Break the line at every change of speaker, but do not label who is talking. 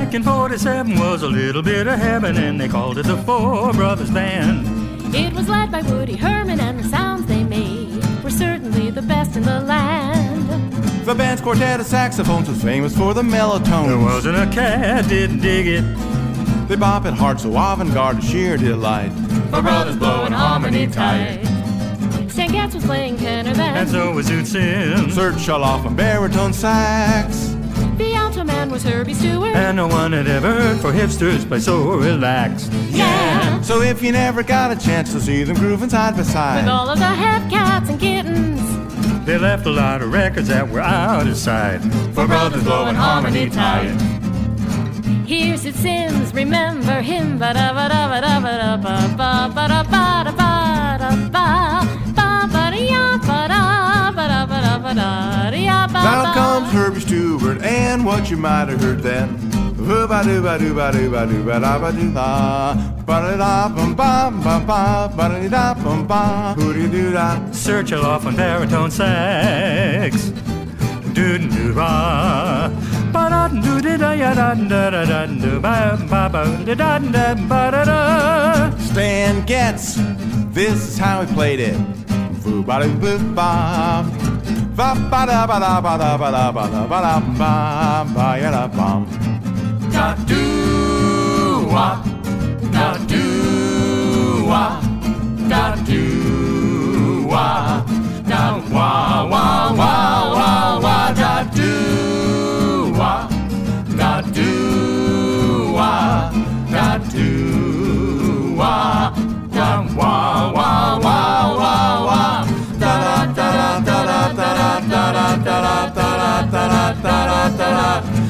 Back in 47 was a little bit of heaven, and they called it the Four Brothers Band.
It was led by Woody Herman, and the sounds they made were certainly the best in the land.
The band's quartet of saxophones was famous for the mellotones.
There wasn't a cat didn't dig it.
They bop it hard, so avant-garde, sheer delight.
Four brothers blowing harmony tight.
Stan Getz was playing tenor then,
And so was Zoot Sims.
Serge Chaloff on baritone sax.
the alto man was Herbie Stewart.
And no one had ever heard for hipsters play so relaxed.
Yeah,
So if you never got a chance to see them grooving side by
with
side,
all of the hep cats and kittens.
They left a lot of records that were out of sight. Four brothers blowing harmony tight.
Here's Sid Sims, remember him.
now comes Herbie Stewart, and what you might have heard then.
Search it off on baritone sax. Doo-doo-ba. Ba-da-doo-dee-da-ya-da-da-doo-ba-ba-da-da-da-ba-da-da.
Stan Getz, this is how he played it. Foo-ba-doo-boo-ba. Va-ba-da-ba-da-ba-da-ba-da-ba-da-ba-ba-ya-da-bum.
Da-doo-wah, da-doo-wah, da-doo-wah, da-wah-wah-wah-wah-wah, da-doo-wah, da-doo-wah, da-doo-wah, da-wah-wah-wah-wah-wah, da-da-da-da-da-da-da-da-da-da-da-da-da-da-da-da-da.